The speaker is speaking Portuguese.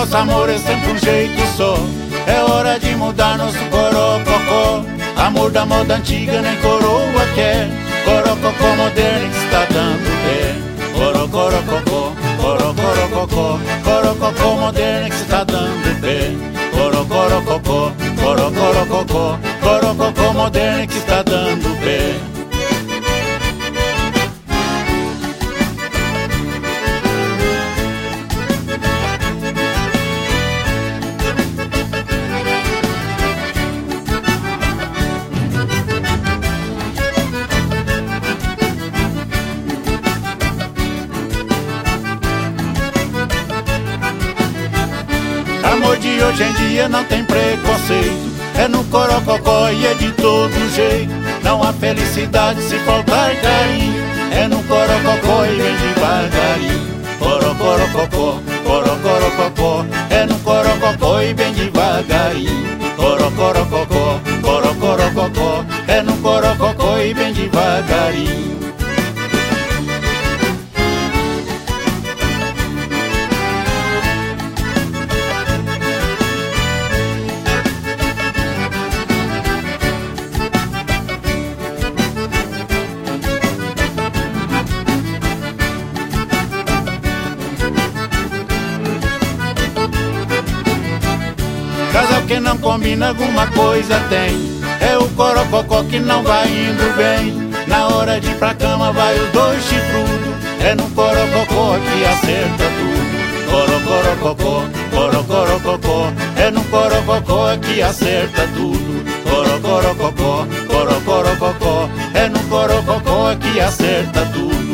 nosso amor é sempre um jeito só. É hora de mudar nosso corococó. Amor da moda antiga nem coroa quer. Corococó moderno que está dando pé. Corocorococó, corocorococó, corococó moderno que está dando pé. Corocorococó, corocorococó, corococó moderno que está dando pé. Amor de hoje em dia não tem preconceito. É no corococó e é de todo jeito. Não há felicidade se faltar carinho. É no corococó e vem devagarinho. Corocorococó, corocorococó. É no corococó e vem devagarinho. Corocorococó, corocorococó. É no corococó e vem devagarinho. Casal que não combina alguma coisa tem. É o corococó que não vai indo bem. Na hora de ir pra cama vai os dois chifrudos. É no corococó que acerta tudo. Corocorococó, corocorococó. É no corococó que acerta tudo. Corocorococó, corocorococó. É no corococó que acerta tudo.